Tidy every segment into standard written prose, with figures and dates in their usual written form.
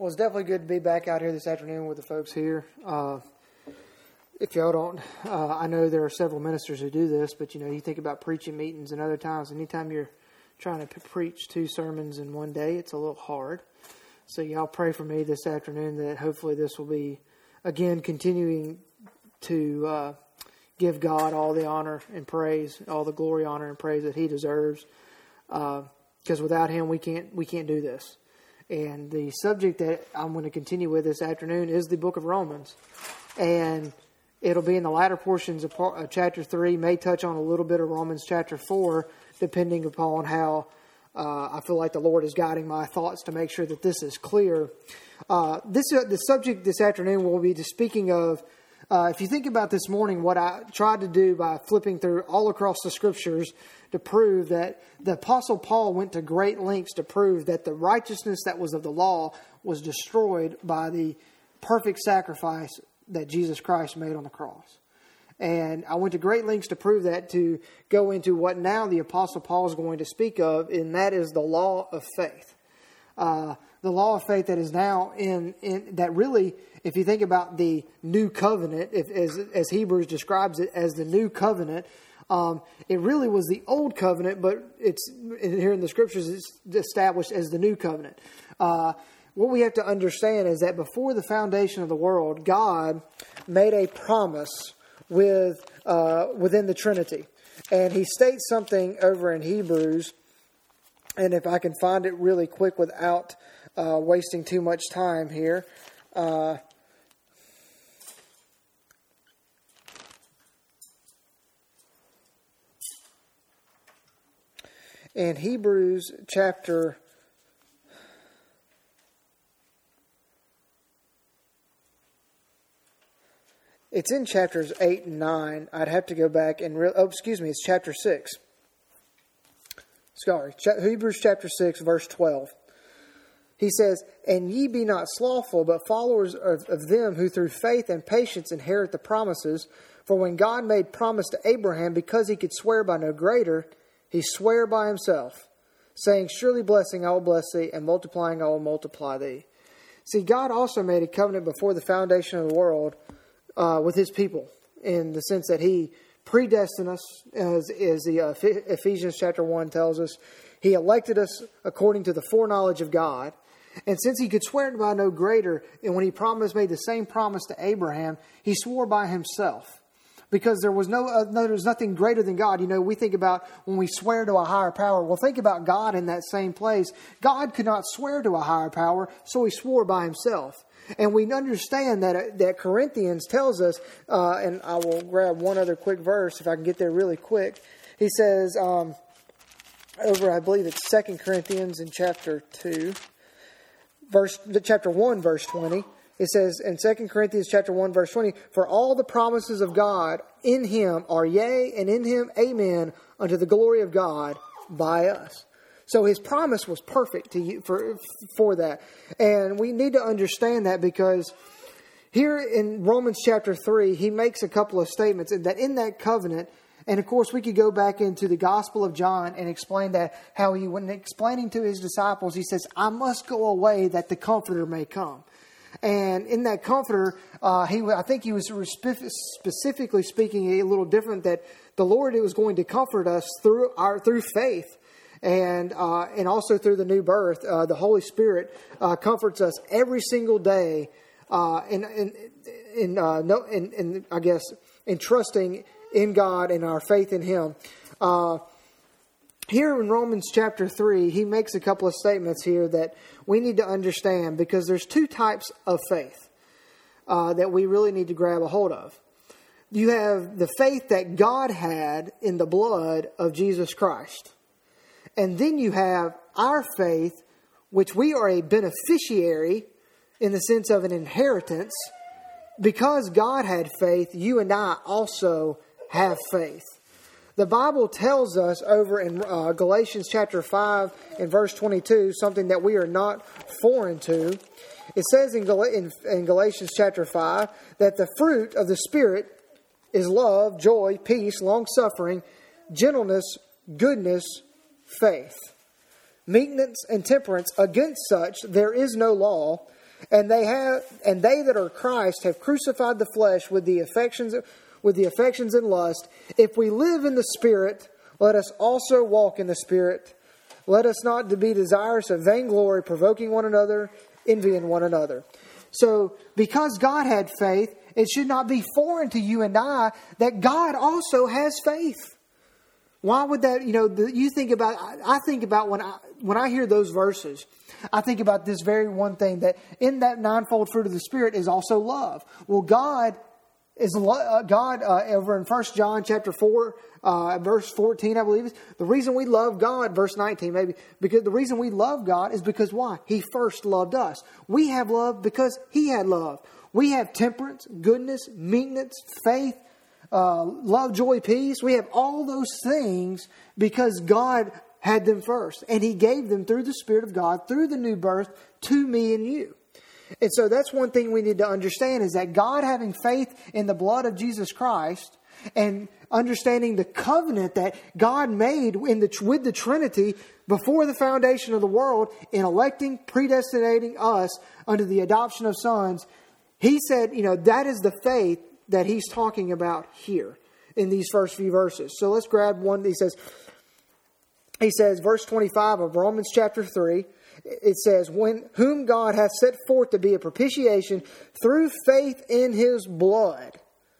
Well, it's definitely good to be back out here this afternoon with the folks here. If y'all don't, I know there are several ministers who do this, but you think about preaching meetings and other times. Anytime you're trying to preach 2 sermons in one day, it's a little hard. So y'all pray for me this afternoon that hopefully this will be, again, continuing to give God all the honor and praise, all the glory, honor, and praise that He deserves. Because without Him, we can't do this. And the subject that I'm going to continue with this afternoon is the book of Romans. And it'll be in the latter portions of chapter 3, may touch on a little bit of Romans chapter 4, depending upon how I feel like the Lord is guiding my thoughts to make sure that this is clear. The subject this afternoon will be speaking of, if you think about this morning, what I tried to do by flipping through all across the Scriptures to prove that the Apostle Paul went to great lengths to prove that the righteousness that was of the law was destroyed by the perfect sacrifice that Jesus Christ made on the cross. And I went to great lengths to prove that, to go into what now the Apostle Paul is going to speak of, and that is the law of faith. The law of faith that is now in that really, if you think about the new covenant, as Hebrews describes it as the new covenant, it really was the old covenant, but it's here in the Scriptures it's established as the new covenant. What we have to understand is that before the foundation of the world, God made a promise within the Trinity. And He states something over in Hebrews, and if I can find it really quick without wasting too much time here. In Hebrews chapter... It's in chapters 8 and 9. I'd have to go back and... it's chapter 6. Hebrews chapter 6, verse 12. He says, "And ye be not slothful, but followers of them who through faith and patience inherit the promises. For when God made promise to Abraham, because he could swear by no greater, he sware by himself, saying, Surely blessing I will bless thee, and multiplying I will multiply thee." See, God also made a covenant before the foundation of the world with His people, in the sense that He predestined us, as the Ephesians chapter 1 tells us. He elected us according to the foreknowledge of God. And since He could swear by no greater, and when He made the same promise to Abraham, He swore by Himself. Because there was nothing greater than God. We think about when we swear to a higher power. Well, think about God in that same place. God could not swear to a higher power, so He swore by Himself. And we understand that Corinthians tells us, and I will grab one other quick verse if I can get there really quick. He says, I believe it's 2 Corinthians in chapter 1, verse 20. It says in 2 Corinthians chapter 1, verse 20, "For all the promises of God in Him are yea, and in Him amen, unto the glory of God by us." So His promise was perfect for that. And we need to understand that, because here in Romans chapter 3, he makes a couple of statements that in that covenant, and of course we could go back into the Gospel of John and explain that, how he, when explaining to his disciples, he says, "I must go away that the Comforter may come." And in that Comforter, I think he was specifically speaking a little different, that the Lord was going to comfort us through faith. And also through the new birth, the Holy Spirit comforts us every single day, in trusting in God and our faith in Him. Here in Romans chapter 3, he makes a couple of statements here that we need to understand, because there's 2 types of faith that we really need to grab a hold of. You have the faith that God had in the blood of Jesus Christ. And then you have our faith, which we are a beneficiary in the sense of an inheritance. Because God had faith, you and I also have faith. The Bible tells us over in Galatians chapter 5 and verse 22, something that we are not foreign to. It says in Galatians chapter 5 that the fruit of the Spirit is love, joy, peace, long-suffering, gentleness, goodness, faith, meekness, and temperance. Against such there is no law. And they that are Christ have crucified the flesh with the affections and lust. If we live in the Spirit, let us also walk in the Spirit. Let us not be desirous of vainglory, provoking one another, envying one another. So, because God had faith, it should not be foreign to you and I that God also has faith. Why would that, you think about, I think about when I hear those verses, I think about this very one thing, that in that ninefold fruit of the Spirit is also love. Well, God over in 1 John chapter 4, verse 14, I believe, the reason we love God, verse 19 maybe, because the reason we love God is because why? He first loved us. We have love because He had love. We have temperance, goodness, meekness, faith, love, joy, peace. We have all those things because God had them first. And He gave them through the Spirit of God, through the new birth, to me and you. And so that's one thing we need to understand, is that God, having faith in the blood of Jesus Christ and understanding the covenant that God made with the Trinity before the foundation of the world in electing, predestinating us under the adoption of sons, He said, that is the faith that He's talking about here in these first few verses. So let's grab one. He says, verse 25 of Romans chapter 3, it says, whom God hath set forth to be a propitiation through faith in His blood.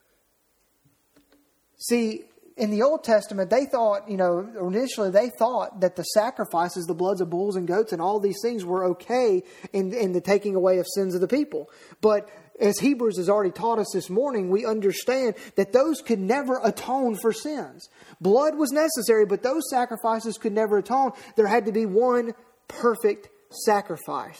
See, in the Old Testament, they thought, initially they thought that the sacrifices, the bloods of bulls and goats and all these things were okay in the taking away of sins of the people. But as Hebrews has already taught us this morning, we understand that those could never atone for sins. Blood was necessary, but those sacrifices could never atone. There had to be one perfect sacrifice.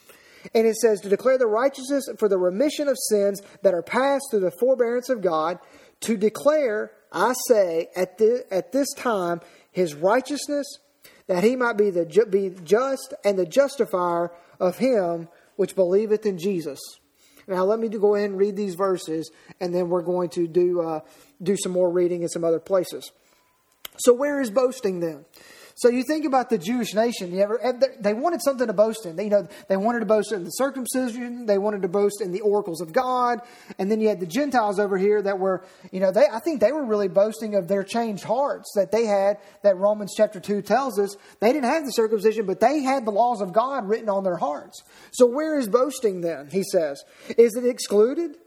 And it says, to declare the righteousness for the remission of sins that are passed through the forbearance of God, to declare, I say, at this time, His righteousness, that He might be just and the justifier of him which believeth in Jesus. Now let me go ahead and read these verses, and then we're going to do some more reading in some other places. So where is boasting then? So you think about the Jewish nation. They wanted something to boast in. They wanted to boast in the circumcision. They wanted to boast in the oracles of God. And then you had the Gentiles over here that were, I think they were really boasting of their changed hearts that they had, that Romans chapter 2 tells us. They didn't have the circumcision, but they had the laws of God written on their hearts. So where is boasting then, he says? Is it excluded?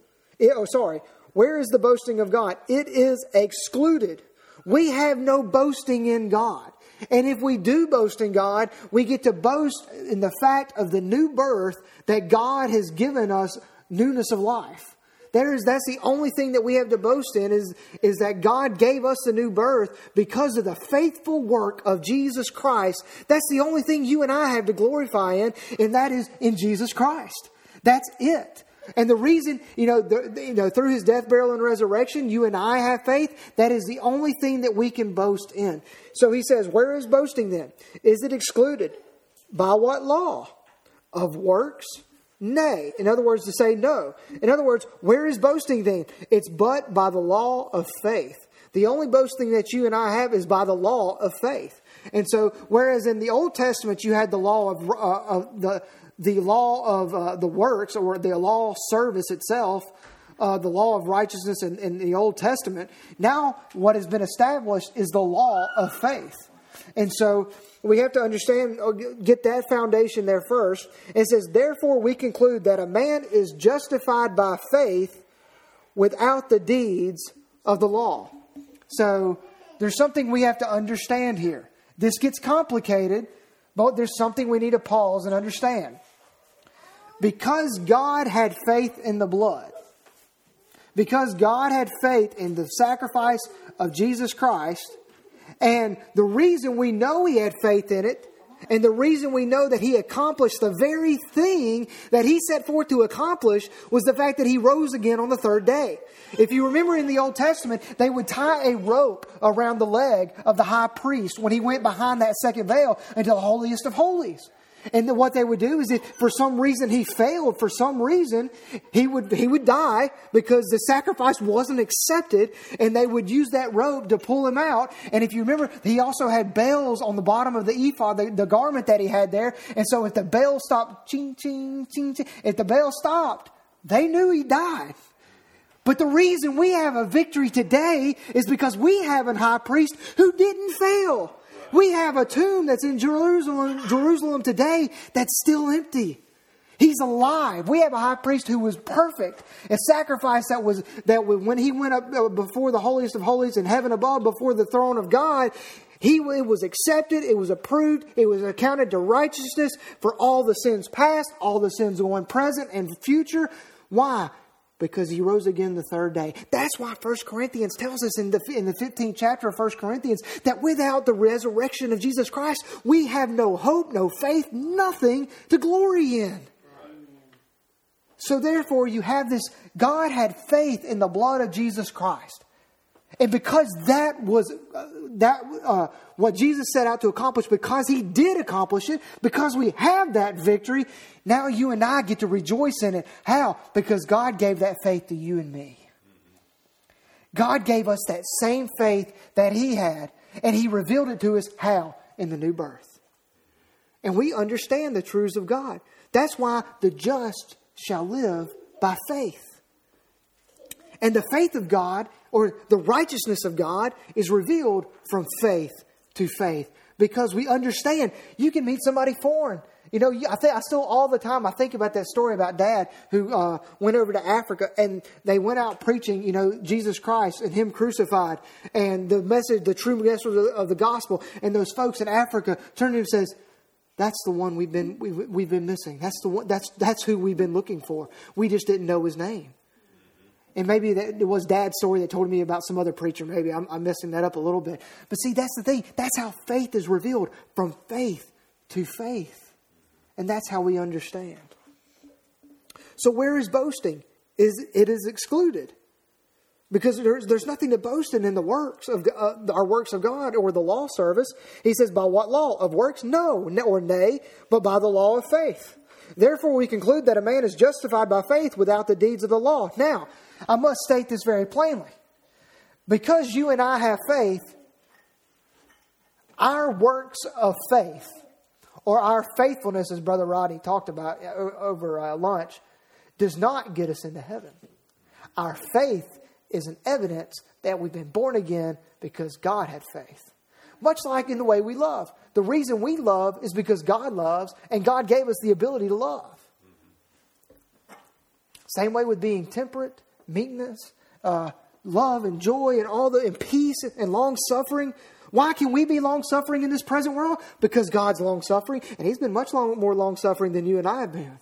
Where is the boasting of God? It is excluded. We have no boasting in God. And if we do boast in God, we get to boast in the fact of the new birth that God has given us, newness of life. That's the only thing that we have to boast in is that God gave us the new birth because of the faithful work of Jesus Christ. That's the only thing you and I have to glorify in, and that is in Jesus Christ. That's it. And the reason, through His death, burial, and resurrection, you and I have faith. That is the only thing that we can boast in. So he says, where is boasting then? Is it excluded? By what law? Of works? Nay. In other words, to say no. In other words, where is boasting then? It's but by the law of faith. The only boasting that you and I have is by the law of faith. And so, whereas in the Old Testament you had the law of the law of the works, or the law service itself, the law of righteousness in the Old Testament. Now what has been established is the law of faith. And so we have to understand, get that foundation there first. It says, therefore we conclude that a man is justified by faith without the deeds of the law. So there's something we have to understand here. This gets complicated, but there's something we need to pause and understand. Because God had faith in the blood, because God had faith in the sacrifice of Jesus Christ, and the reason we know He had faith in it, and the reason we know that He accomplished the very thing that He set forth to accomplish, was the fact that He rose again on the third day. If you remember in the Old Testament, they would tie a rope around the leg of the high priest when he went behind that second veil into the holiest of holies. And what they would do is if for some reason he failed, for some reason he would die because the sacrifice wasn't accepted, and they would use that rope to pull him out. And if you remember, he also had bells on the bottom of the ephod, the garment that he had there. And so if the bell stopped, ching, ching, ching, ching, if the bell stopped, they knew he died. But the reason we have a victory today is because we have a high priest who didn't fail. We have a tomb that's in Jerusalem today that's still empty. He's alive. We have a high priest who was perfect. A sacrifice that when he went up before the holiest of holies in heaven above, before the throne of God, it was accepted, it was approved, it was accounted to righteousness for all the sins past, all the sins going present and future. Why? Because he rose again the third day. That's why 1 Corinthians tells us in the 15th chapter of 1 Corinthians that without the resurrection of Jesus Christ, we have no hope, no faith, nothing to glory in. So therefore you have this, God had faith in the blood of Jesus Christ. And because that was what Jesus set out to accomplish, because He did accomplish it, because we have that victory, now you and I get to rejoice in it. How? Because God gave that faith to you and me. God gave us that same faith that He had, and He revealed it to us. How? In the new birth. And we understand the truths of God. That's why the just shall live by faith. And the faith of God, or the righteousness of God, is revealed from faith to faith. Because we understand you can meet somebody foreign. You know, I still all the time I think about that story about Dad who went over to Africa and they went out preaching, you know, Jesus Christ and Him crucified and the message, the true message of the gospel. And those folks in Africa turned to him and says, "That's the one we've been missing. That's the one. That's who we've been looking for. We just didn't know His name." And maybe it was Dad's story that told me about some other preacher. Maybe I'm messing that up a little bit. But see, that's the thing. That's how faith is revealed, from faith to faith. And that's how we understand. So where is boasting? It is excluded. Because there's nothing to boast in the works of our works of God or the law service. He says, by what law? Of works? No, or nay, but by the law of faith. Therefore we conclude that a man is justified by faith without the deeds of the law. Now, I must state this very plainly. Because you and I have faith, our works of faith, or our faithfulness, as Brother Rodney talked about over lunch, does not get us into heaven. Our faith is an evidence that we've been born again because God had faith. Much like in the way we love. The reason we love is because God loves, and God gave us the ability to love. Same way with being temperate, meekness, love and joy and peace and long-suffering. Why can we be long-suffering in this present world? Because God's long-suffering, and He's been much more long-suffering than you and I have been.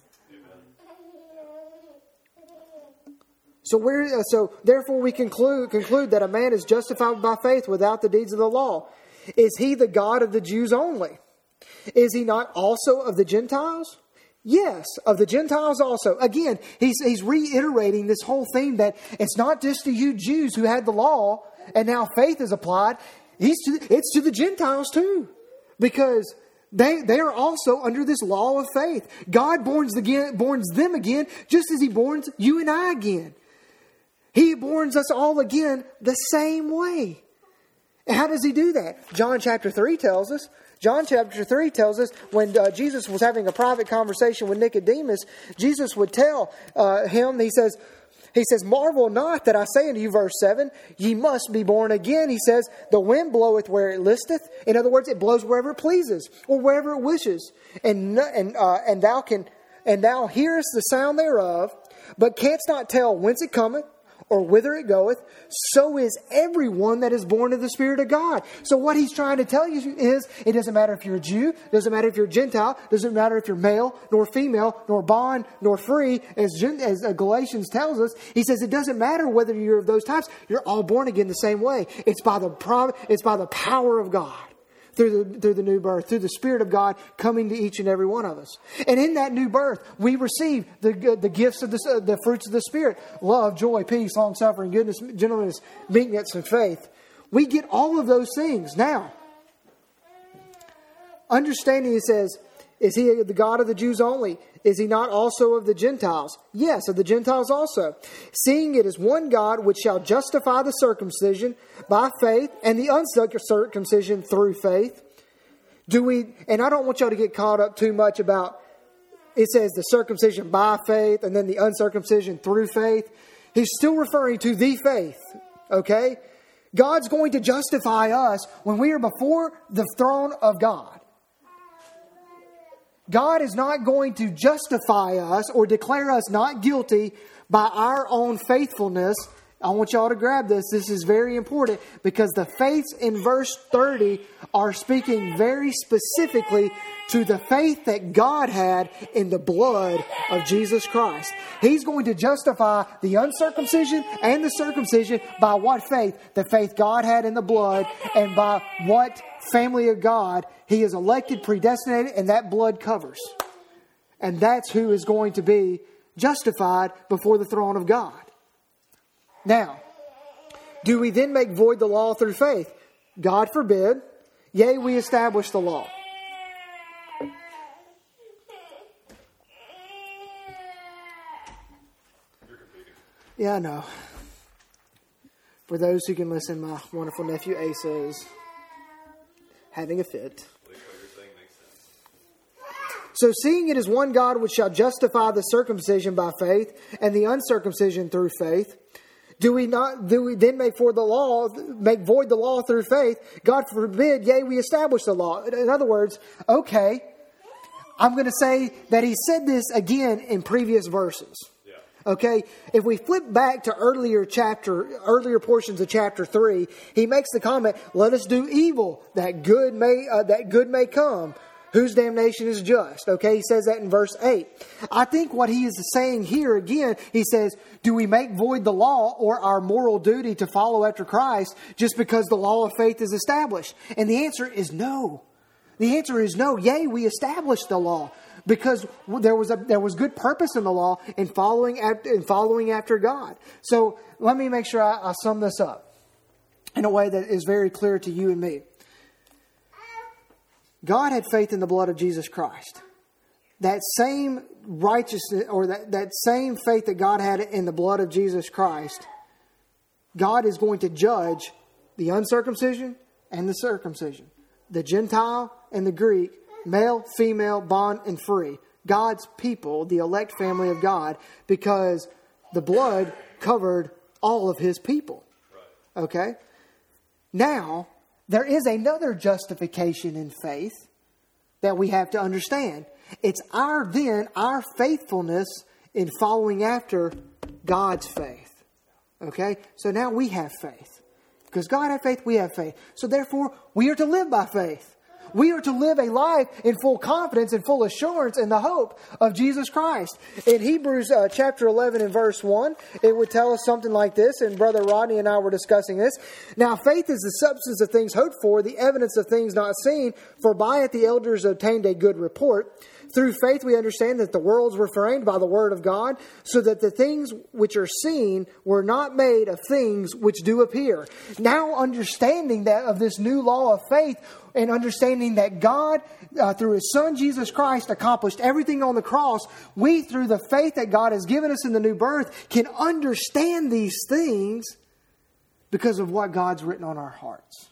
So therefore we conclude that a man is justified by faith without the deeds of the law. Is He the God of the Jews only? Is He not also of the Gentiles? Yes, of the Gentiles also. Again, he's reiterating this whole thing that it's not just to you Jews who had the law and now faith is applied. It's to the Gentiles too. Because they are also under this law of faith. God borns them again just as He borns you and I again. He borns us all again the same way. And how does He do that? John chapter 3 tells us when Jesus was having a private conversation with Nicodemus, Jesus would tell him, He says, "Marvel not that I say unto you," verse 7, "ye must be born again." He says, "The wind bloweth where it listeth." In other words, it blows wherever it pleases or wherever it wishes. And thou hearest the sound thereof, but canst not tell whence it cometh, or whither it goeth. So is everyone that is born of the Spirit of God. So what He's trying to tell you is, it doesn't matter if you're a Jew, doesn't matter if you're a Gentile, doesn't matter if you're male, nor female, nor bond, nor free, as Galatians tells us. He says it doesn't matter whether you're of those types, you're all born again the same way. It's by the power of God. Through the new birth, through the Spirit of God coming to each and every one of us. And in that new birth, we receive the gifts of the fruits of the Spirit. Love, joy, peace, long-suffering, goodness, gentleness, meekness, and faith. We get all of those things. Now, understanding, it says, Is he the God of the Jews only? Is he not also of the Gentiles? Yes, of the Gentiles also. Seeing it is one God which shall justify the circumcision by faith and the uncircumcision through faith. And I don't want y'all to get caught up too much about, it says the circumcision by faith and then the uncircumcision through faith. He's still referring to the faith, okay? God's going to justify us when we are before the throne of God. God is not going to justify us or declare us not guilty by our own faithfulness. I want y'all to grab this. This is very important because the faiths in verse 30 are speaking very specifically to the faith that God had in the blood of Jesus Christ. He's going to justify the uncircumcision and the circumcision by what faith? The faith God had in the blood, and by what family of God He is elected, predestinated, and that blood covers. And that's who is going to be justified before the throne of God. Now, do we then make void the law through faith? God forbid. Yea, we establish the law. Yeah, I know. For those who can listen, my wonderful nephew Asa is having a fit. So seeing it is one God which shall justify the circumcision by faith and the uncircumcision through faith, do we then make void the law through faith? God forbid, yea, we establish the law. In other words, okay, I'm going to say that he said this again in previous verses. Okay, if we flip back to earlier portions of chapter 3, he makes the comment, "Let us do evil, that good may come, whose damnation is just." Okay, he says that in verse 8. I think what he is saying here again, he says, do we make void the law or our moral duty to follow after Christ just because the law of faith is established? And the answer is no. The answer is no. Yea, we established the law. Because there was good purpose in the law in following after God. So let me make sure I sum this up in a way that is very clear to you and me. God had faith in the blood of Jesus Christ. That same righteousness, or that same faith that God had in the blood of Jesus Christ, God is going to judge the uncircumcision and the circumcision, the Gentile and the Greek, male, female, bond, and free. God's people, the elect family of God, because the blood covered all of His people. Okay? Now, there is another justification in faith that we have to understand. It's our faithfulness in following after God's faith. Okay? So now we have faith. Because God had faith, we have faith. So therefore, we are to live by faith. We are to live a life in full confidence and full assurance in the hope of Jesus Christ. In Hebrews chapter 11 and verse 1, it would tell us something like this, and Brother Rodney and I were discussing this. Now faith is the substance of things hoped for, the evidence of things not seen, for by it the elders obtained a good report. Through faith we understand that the worlds were framed by the word of God, so that the things which are seen were not made of things which do appear. Now understanding that of this new law of faith, and understanding that God, through His Son Jesus Christ, accomplished everything on the cross, we, through the faith that God has given us in the new birth, can understand these things because of what God's written on our hearts.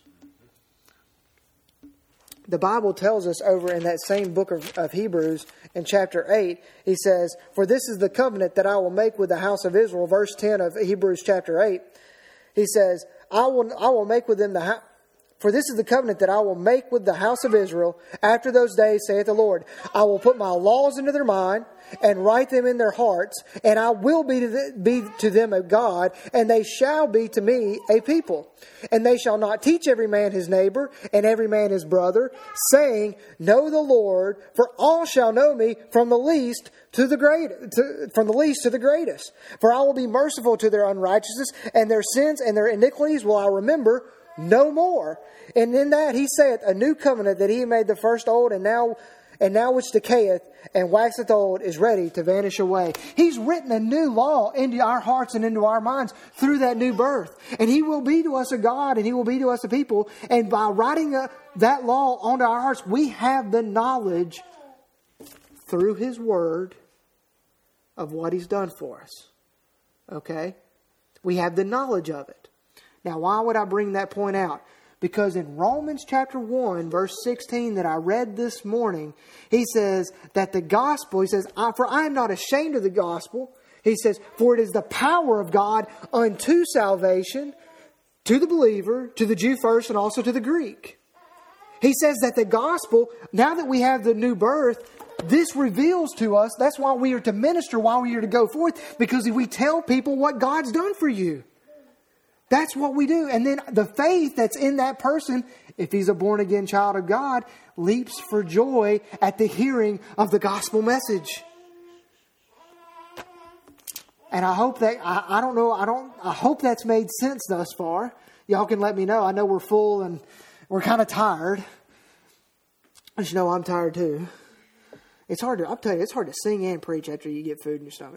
The Bible tells us over in that same book of Hebrews, in chapter 8, he says, "For this is the covenant that I will make with the house of Israel." Verse 10 of Hebrews chapter 8, he says, I will make with them For this is the covenant that I will make with the house of Israel after those days, saith the Lord. I will put my laws into their mind and write them in their hearts, and I will be to them a God, and they shall be to me a people. And they shall not teach every man his neighbor and every man his brother, saying, Know the Lord, for all shall know me from the least to the greatest. For I will be merciful to their unrighteousness, and their sins and their iniquities will I remember no more. And in that He saith, a new covenant that He made the first old, and now which decayeth and waxeth old is ready to vanish away. He's written a new law into our hearts and into our minds through that new birth. And He will be to us a God, and He will be to us a people. And by writing that law onto our hearts, we have the knowledge through His Word of what He's done for us. Okay? We have the knowledge of it. Now, why would I bring that point out? Because in Romans chapter 1, verse 16 that I read this morning, he says that the gospel, he says, for I am not ashamed of the gospel. He says, for it is the power of God unto salvation, to the believer, to the Jew first, and also to the Greek. He says that the gospel, now that we have the new birth, this reveals to us, that's why we are to minister, why we are to go forth, because we tell people what God's done for you. That's what we do. And then the faith that's in that person, if he's a born-again child of God, leaps for joy at the hearing of the gospel message. And I hope that, I hope that's made sense thus far. Y'all can let me know. I know we're full and we're kind of tired. But you know, I'm tired too. It's hard to sing and preach after you get food in your stomach.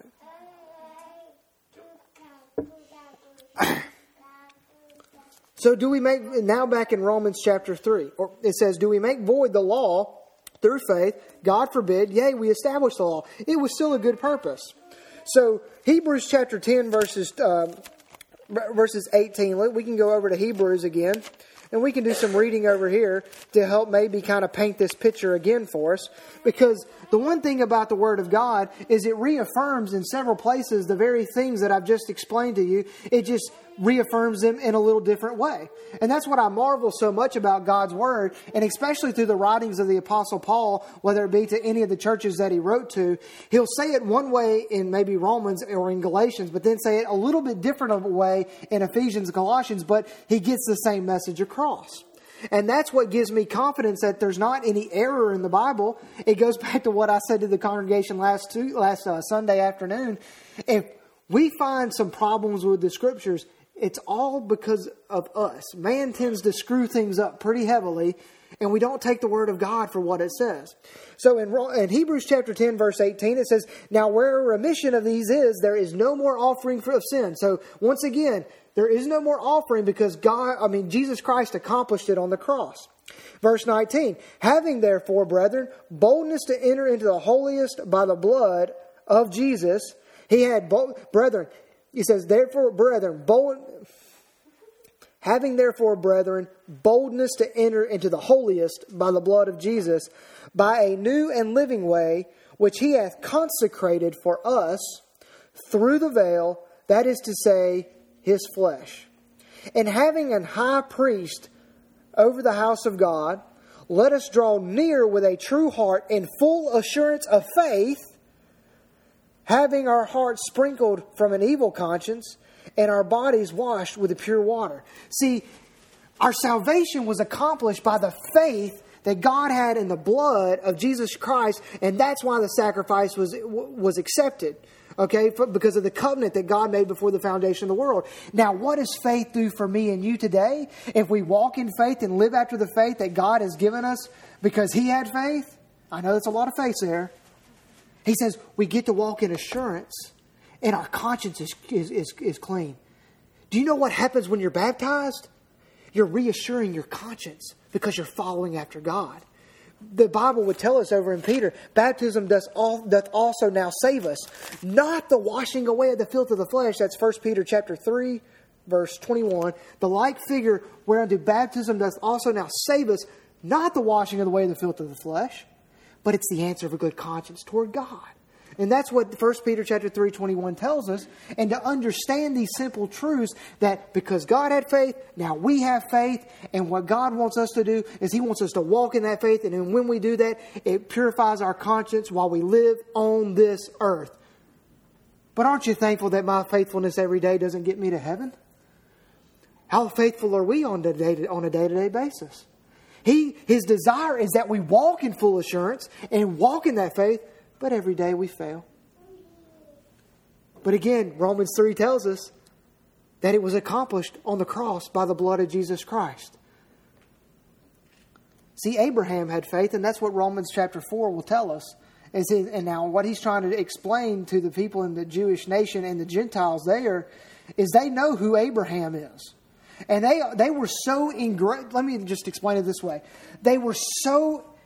So now back in Romans chapter 3, or it says, do we make void the law through faith? God forbid. Yea, we establish the law. It was still a good purpose. So Hebrews chapter 10 verses 18. We can go over to Hebrews again. And we can do some reading over here to help maybe kind of paint this picture again for us. Because the one thing about the Word of God is it reaffirms in several places the very things that I've just explained to you. It just reaffirms them in a little different way. And that's what I marvel so much about God's Word, and especially through the writings of the Apostle Paul, whether it be to any of the churches that he wrote to. He'll say it one way in maybe Romans or in Galatians, but then say it a little bit different of a way in Ephesians and Colossians, but he gets the same message across. And that's what gives me confidence that there's not any error in the Bible. It goes back to what I said to the congregation last Sunday afternoon. If we find some problems with the Scriptures, it's all because of us. Man tends to screw things up pretty heavily, and we don't take the Word of God for what it says. So in Hebrews chapter 10, verse 18, it says, now where remission of these is, there is no more offering of sin. So once again, there is no more offering because Jesus Christ accomplished it on the cross. Verse 19, having therefore, brethren, boldness to enter into the holiest by the blood of Jesus. He had brethren. He says, therefore, brethren, having therefore, brethren, boldness to enter into the holiest by the blood of Jesus, by a new and living way, which he hath consecrated for us through the veil, that is to say, his flesh. And having an high priest over the house of God, let us draw near with a true heart in full assurance of faith, having our hearts sprinkled from an evil conscience and our bodies washed with the pure water. See, our salvation was accomplished by the faith that God had in the blood of Jesus Christ, and that's why the sacrifice was accepted. Okay, because of the covenant that God made before the foundation of the world. Now, what does faith do for me and you today? If we walk in faith and live after the faith that God has given us because He had faith, I know that's a lot of faith there. He says we get to walk in assurance and our conscience is clean. Do you know what happens when you're baptized? You're reassuring your conscience because you're following after God. The Bible would tell us over in Peter, baptism doth also now save us, not the washing away of the filth of the flesh. That's 1 Peter chapter 3, verse 21. The like figure whereunto baptism doth also now save us, not the washing of the way of the filth of the flesh, but it's the answer of a good conscience toward God. And that's what 1 Peter chapter 3:21 tells us. And to understand these simple truths that because God had faith, now we have faith. And what God wants us to do is He wants us to walk in that faith. And then when we do that, it purifies our conscience while we live on this earth. But aren't you thankful that my faithfulness every day doesn't get me to heaven? How faithful are we on a day-to-day basis? His desire is that we walk in full assurance and walk in that faith. But every day we fail. But again, Romans 3 tells us that it was accomplished on the cross by the blood of Jesus Christ. See, Abraham had faith, and that's what Romans chapter 4 will tell us. And now what he's trying to explain to the people in the Jewish nation and the Gentiles there is they know who Abraham is. And they were so ingrained. Let me just explain it this way. They were so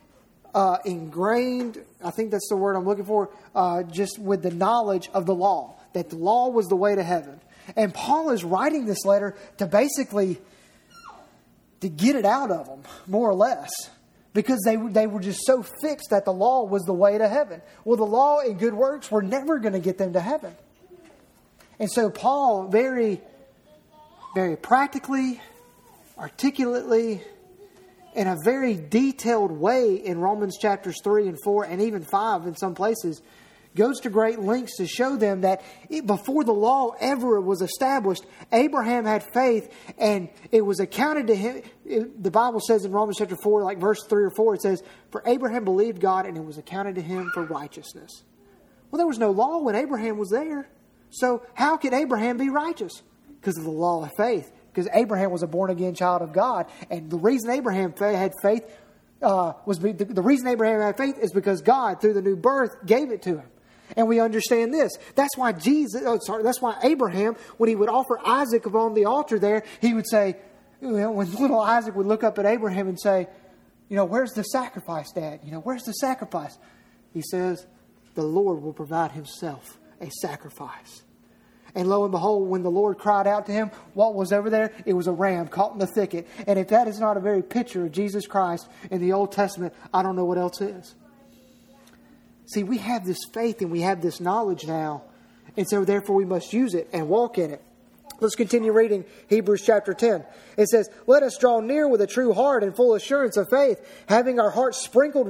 ingrained, I think that's the word I'm looking for, just with the knowledge of the law, that the law was the way to heaven. And Paul is writing this letter to basically to get it out of them, more or less. Because they were just so fixed that the law was the way to heaven. Well, the law and good works were never going to get them to heaven. And so Paul very, very practically, articulately, in a very detailed way in Romans chapters 3 and 4 and even 5 in some places, goes to great lengths to show them that before the law ever was established, Abraham had faith and it was accounted to him. The Bible says in Romans chapter 4, like verse 3 or 4, it says, "For Abraham believed God and it was accounted to him for righteousness." Well, there was no law when Abraham was there. So how could Abraham be righteous? Because of the law of faith. Because Abraham was a born-again child of God. And the reason Abraham had faith the reason Abraham had faith is because God, through the new birth, gave it to him. And we understand this. That's why that's why Abraham, when he would offer Isaac upon the altar there, he would say, when little Isaac would look up at Abraham and say, "Where's the sacrifice, Dad? Where's the sacrifice?" He says, "The Lord will provide himself a sacrifice." And lo and behold, when the Lord cried out to him, what was over there? It was a ram caught in the thicket. And if that is not a very picture of Jesus Christ in the Old Testament, I don't know what else is. See, we have this faith and we have this knowledge now. And so therefore we must use it and walk in it. Let's continue reading Hebrews chapter 10. It says, "Let us draw near with a true heart and full assurance of faith, having our hearts sprinkled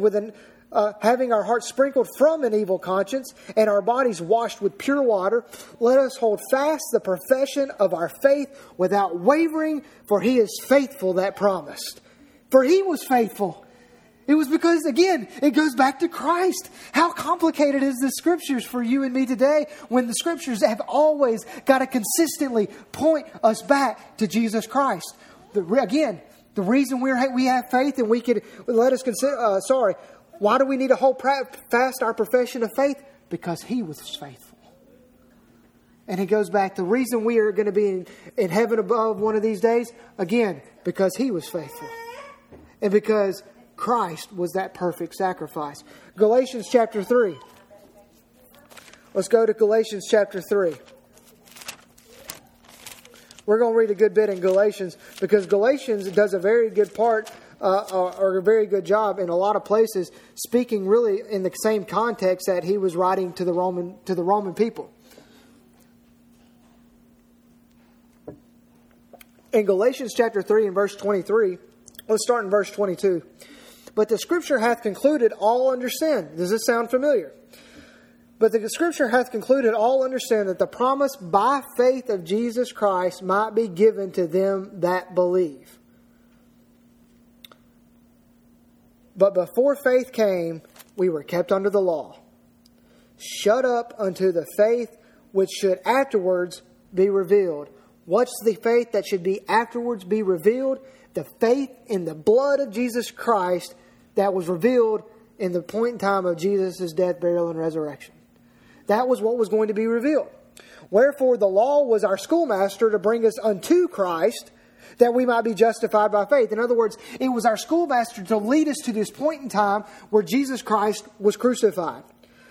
from an evil conscience and our bodies washed with pure water. Let us hold fast the profession of our faith without wavering, for he is faithful that promised." For he was faithful. It was because, again, it goes back to Christ. How complicated is the Scriptures for you and me today when the Scriptures have always got to consistently point us back to Jesus Christ? The reason we have faith and we could let us consider, why do we need to hold fast our profession of faith? Because he was faithful. And it goes back, the reason we are going to be in heaven above one of these days, again, because he was faithful. And because Christ was that perfect sacrifice. Galatians chapter 3. Let's go to Galatians chapter 3. We're going to read a good bit in Galatians because Galatians does a very good part or a very good job in a lot of places, speaking really in the same context that he was writing to the Roman people. In Galatians chapter 3 and verse 23, let's start in verse 22. "But the Scripture hath concluded all under sin." Does this sound familiar? "But the Scripture hath concluded all under sin, that the promise by faith of Jesus Christ might be given to them that believe. But before faith came, we were kept under the law, shut up unto the faith which should afterwards be revealed." What's the faith that should be afterwards be revealed? The faith in the blood of Jesus Christ that was revealed in the point in time of Jesus' death, burial, and resurrection. That was what was going to be revealed. "Wherefore the law was our schoolmaster to bring us unto Christ, that we might be justified by faith." In other words, it was our schoolmaster to lead us to this point in time where Jesus Christ was crucified.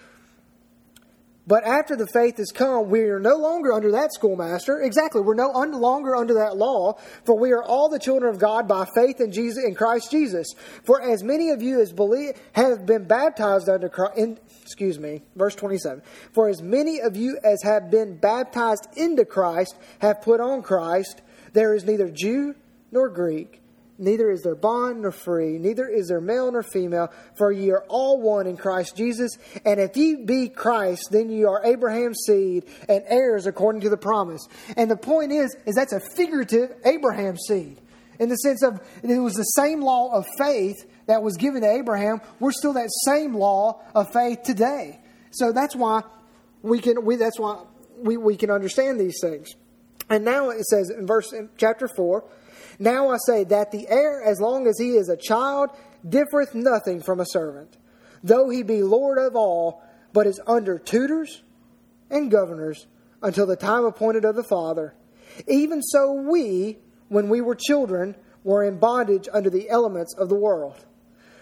"But after the faith has come, we are no longer under that schoolmaster." Exactly, we're no longer under that law, "for we are all the children of God by faith in Christ Jesus. For as many of you as believe have been baptized under Christ," verse 27. "For as many of you as have been baptized into Christ have put on Christ. There is neither Jew nor Greek, neither is there bond nor free, neither is there male nor female, for ye are all one in Christ Jesus. And if ye be Christ, then ye are Abraham's seed and heirs according to the promise." And the point is that's a figurative Abraham seed. In the sense of it was the same law of faith that was given to Abraham. We're still that same law of faith today. So that's why we can understand these things. And now it says in chapter 4, "Now I say that the heir, as long as he is a child, differeth nothing from a servant, though he be Lord of all, but is under tutors and governors until the time appointed of the Father. Even so we, when we were children, were in bondage under the elements of the world.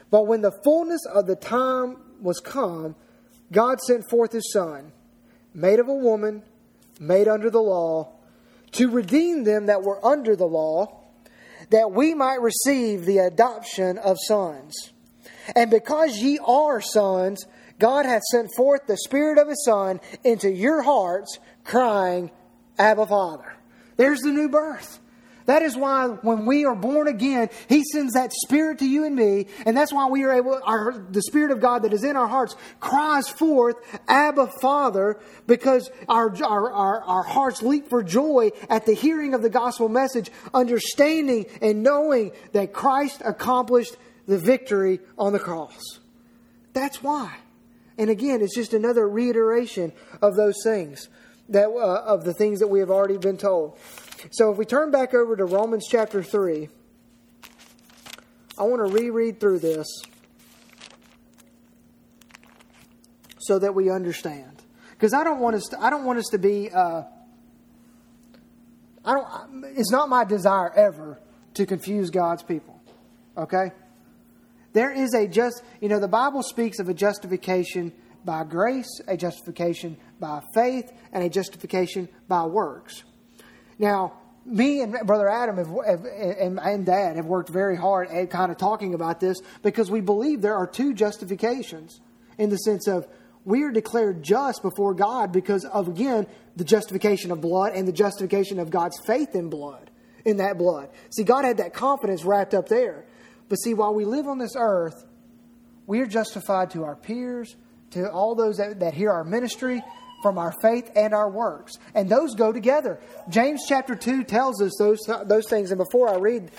But when the fullness of the time was come, God sent forth His Son, made of a woman, made under the law, to redeem them that were under the law, that we might receive the adoption of sons. And because ye are sons, God hath sent forth the Spirit of His Son into your hearts, crying, Abba, Father. There's the new birth. That is why when we are born again, He sends that Spirit to you and me. And that's why we are able, the Spirit of God that is in our hearts cries forth, Abba, Father, because our hearts leap for joy at the hearing of the gospel message, understanding and knowing that Christ accomplished the victory on the cross. That's why. And again, it's just another reiteration of those things, of the things that we have already been told. So if we turn back over to Romans chapter 3, I want to reread through this so that we understand. Because I don't want us to be. It's not my desire ever to confuse God's people. Okay? There is the Bible speaks of a justification by grace, a justification by faith, and a justification by works. Now, me and Brother Adam and Dad have worked very hard at kind of talking about this because we believe there are two justifications in the sense of we are declared just before God because of, again, the justification of blood and the justification of God's faith in that blood. See, God had that confidence wrapped up there. But see, while we live on this earth, we are justified to our peers, to all those that hear our ministry, from our faith and our works. And those go together. James chapter 2 tells us those things. And before I read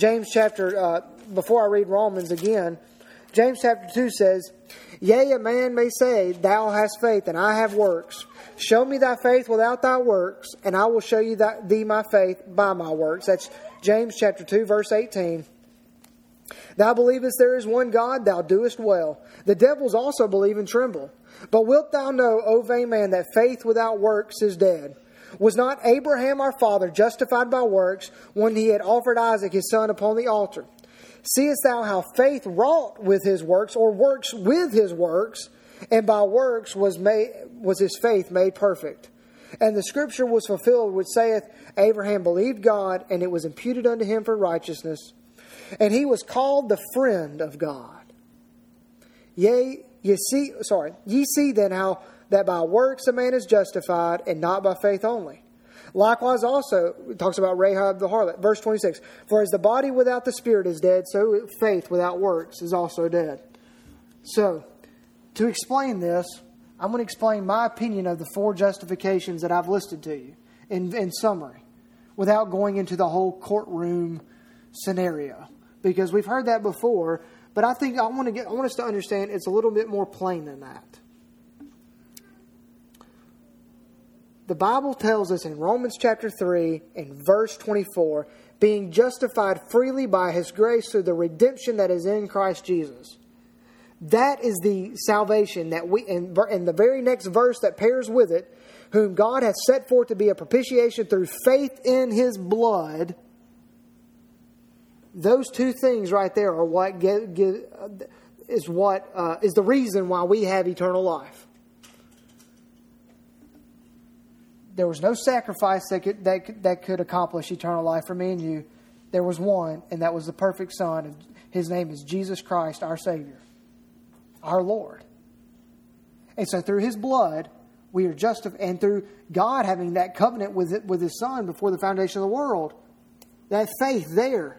before I read Romans again, James chapter 2 says, Yea, a man may say, Thou hast faith, and I have works. Show me thy faith without thy works, and I will show you thee my faith by my works. That's James chapter 2, verse 18. Thou believest there is one God, thou doest well. The devils also believe and tremble. But wilt thou know, O vain man, that faith without works is dead? Was not Abraham our father justified by works when he had offered Isaac his son upon the altar? Seest thou how faith wrought with his works, or works with his works, and by works was his faith made perfect? And the scripture was fulfilled which saith, Abraham believed God, and it was imputed unto him for righteousness. And he was called the friend of God. Ye see then how that by works a man is justified, and not by faith only. Likewise also, it talks about Rahab the harlot. Verse 26, For as the body without the spirit is dead, so faith without works is also dead. So, to explain this, I'm going to explain my opinion of the 4 justifications that I've listed to you in summary, without going into the whole courtroom scenario. Because we've heard that before, but I think I want us to understand it's a little bit more plain than that. The Bible tells us in Romans chapter 3 and verse 24, being justified freely by His grace through the redemption that is in Christ Jesus. That is the salvation that we, in the very next verse that pairs with it, whom God has set forth to be a propitiation through faith in His blood. Those two things right there are what is the reason why we have eternal life. There was no sacrifice that could accomplish eternal life for me and you. There was one, and that was the perfect Son. And His name is Jesus Christ, our Savior, our Lord. And so through His blood, we are justified, and through God having that covenant with His Son before the foundation of the world, that faith there.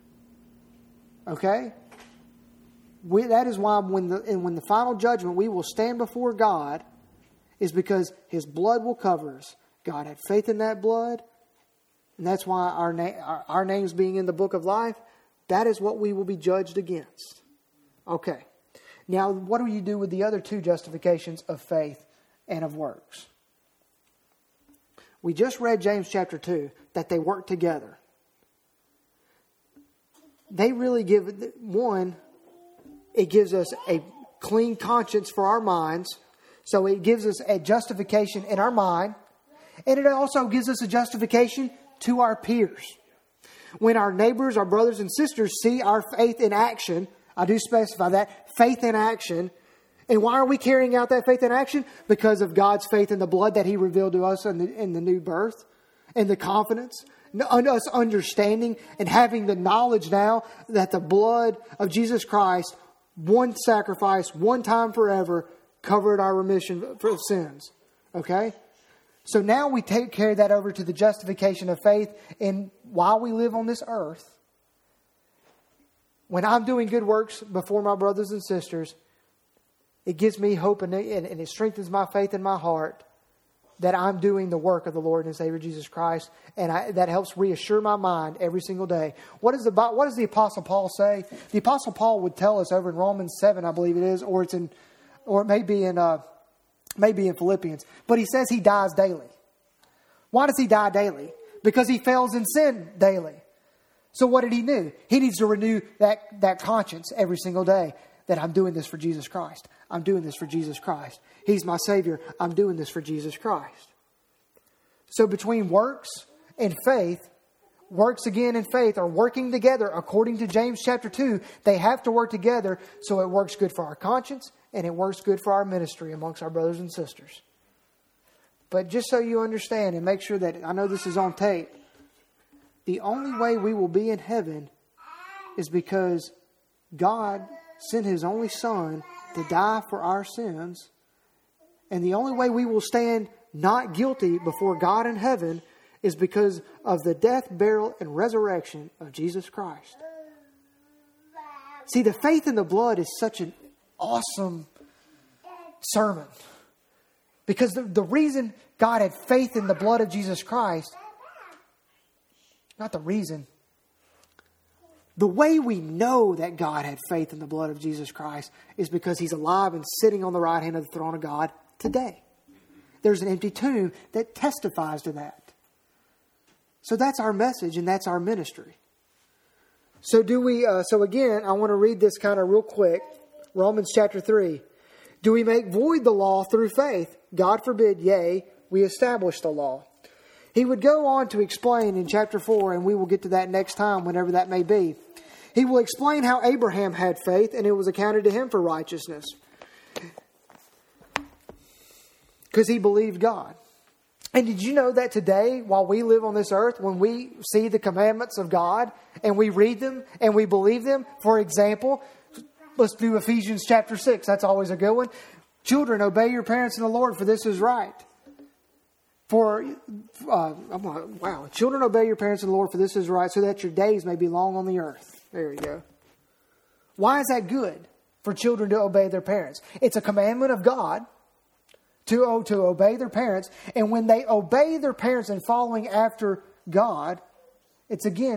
Okay? That is why when the final judgment we will stand before God is because His blood will cover us. God had faith in that blood, and that's why our names being in the book of life, that is what we will be judged against. Okay. Now, what do you do with the other 2 justifications of faith and of works? We just read James chapter 2, that they work together. They really give, one, it gives us a clean conscience for our minds. So it gives us a justification in our mind. And it also gives us a justification to our peers. When our neighbors, our brothers and sisters see our faith in action, I do specify that. Faith in action. And why are we carrying out that faith in action? Because of God's faith in the blood that He revealed to us in the new birth. And the confidence. Us understanding and having the knowledge now that the blood of Jesus Christ, one sacrifice, one time forever, covered our remission for sins. Okay? So now we carry that over to the justification of faith. And while we live on this earth, when I'm doing good works before my brothers and sisters, it gives me hope and it strengthens my faith in my heart that I'm doing the work of the Lord and Savior Jesus Christ. And that helps reassure my mind every single day. What does the Apostle Paul say? The Apostle Paul would tell us over in Romans 7, I believe it is, or it may be in Philippians. But he says he dies daily. Why does he die daily? Because he fails in sin daily. So what did he do? He needs to renew that conscience every single day. That I'm doing this for Jesus Christ. I'm doing this for Jesus Christ. He's my Savior. I'm doing this for Jesus Christ. So between works and faith, works again and faith are working together according to James chapter 2. They have to work together so it works good for our conscience and it works good for our ministry amongst our brothers and sisters. But just so you understand and make sure that I know this is on tape, the only way we will be in heaven is because God sent His only Son to die for our sins. And the only way we will stand not guilty before God in heaven is because of the death, burial, and resurrection of Jesus Christ. See, the faith in the blood is such an awesome sermon. Because the reason God had faith in the blood of Jesus Christ, not the reason, the way we know that God had faith in the blood of Jesus Christ is because He's alive and sitting on the right hand of the throne of God today. There's an empty tomb that testifies to that. So that's our message and that's our ministry. So again, I want to read this kind of real quick. Romans chapter 3. Do we make void the law through faith? God forbid, yea, we establish the law. He would go on to explain in chapter 4, and we will get to that next time, whenever that may be. He will explain how Abraham had faith, and it was accounted to him for righteousness. Because he believed God. And did you know that today, while we live on this earth, when we see the commandments of God, and we read them, and we believe them, for example, let's do Ephesians chapter 6. That's always a good one. Children, obey your parents in the Lord, for this is right. Children, obey your parents in the Lord, for this is right, so that your days may be long on the earth. There you go. Why is that good for children to obey their parents? It's a commandment of God to obey their parents. And when they obey their parents and following after God, it's a way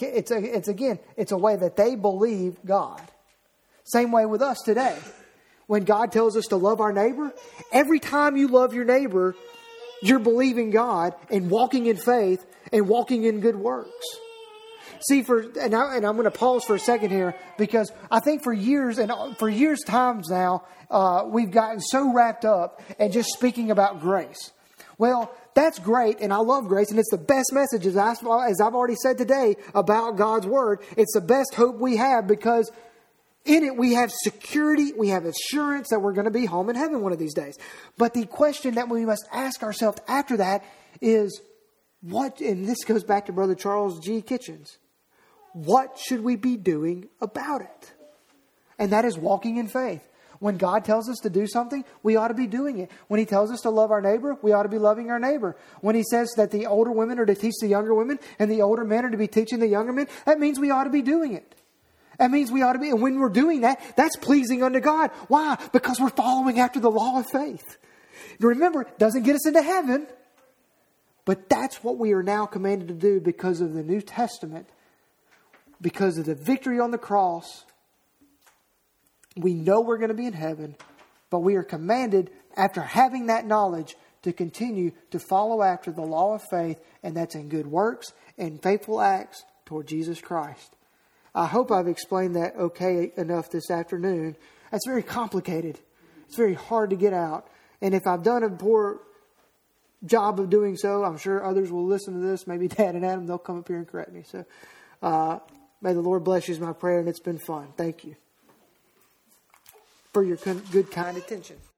that they believe God. Same way with us today. When God tells us to love our neighbor, every time you love your neighbor, you're believing God and walking in faith and walking in good works. See, and I'm going to pause for a second here because I think for years times now, we've gotten so wrapped up in just speaking about grace. Well, that's great, and I love grace, and it's the best message, as I've already said today, about God's Word. It's the best hope we have because in it, we have security, we have assurance that we're going to be home in heaven one of these days. But the question that we must ask ourselves after that is, and this goes back to Brother Charles G. Kitchens, what should we be doing about it? And that is walking in faith. When God tells us to do something, we ought to be doing it. When He tells us to love our neighbor, we ought to be loving our neighbor. When He says that the older women are to teach the younger women and the older men are to be teaching the younger men, that means we ought to be doing it. That means we ought to be, and when we're doing that, that's pleasing unto God. Why? Because we're following after the law of faith. Remember, it doesn't get us into heaven, but that's what we are now commanded to do because of the New Testament, because of the victory on the cross. We know we're going to be in heaven, but we are commanded, after having that knowledge, to continue to follow after the law of faith, and that's in good works and faithful acts toward Jesus Christ. I hope I've explained that okay enough this afternoon. That's very complicated. It's very hard to get out. And if I've done a poor job of doing so, I'm sure others will listen to this. Maybe Dad and Adam, they'll come up here and correct me. So may the Lord bless you is my prayer, and it's been fun. Thank you. for your good, kind attention.